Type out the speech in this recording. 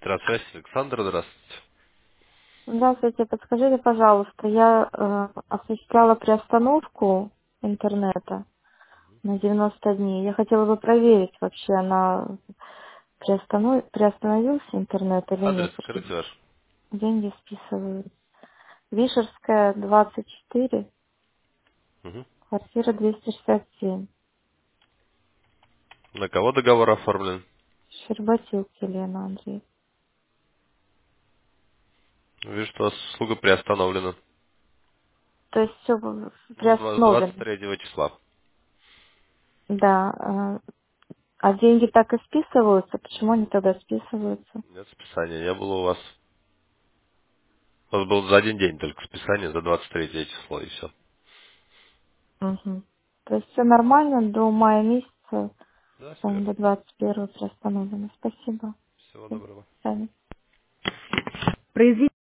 Электросвязь, Александр, здравствуйте. Здравствуйте, подскажите, пожалуйста, я осуществляла приостановку интернета на 90 дней. Я хотела бы проверить, вообще она приостановился интернет или Адрес нет, потому скажите ваш. что деньги списывают. Вишерская, 24, Мгм. квартира 267, На кого договор оформлен? Щербатюк Елена Андреевна. Вижу, что у вас услуга приостановлена. То есть все Ну, с приостановлено, 23 числа. да. А деньги так и списываются? Почему они тогда списываются? Нет списания, не было у вас. У вас было за один день только списание, за 23 число, и все. Мгм. То есть все нормально до мая месяца, Да, все там верно. до 21 приостановлено. Спасибо. Всего До доброго. свидания.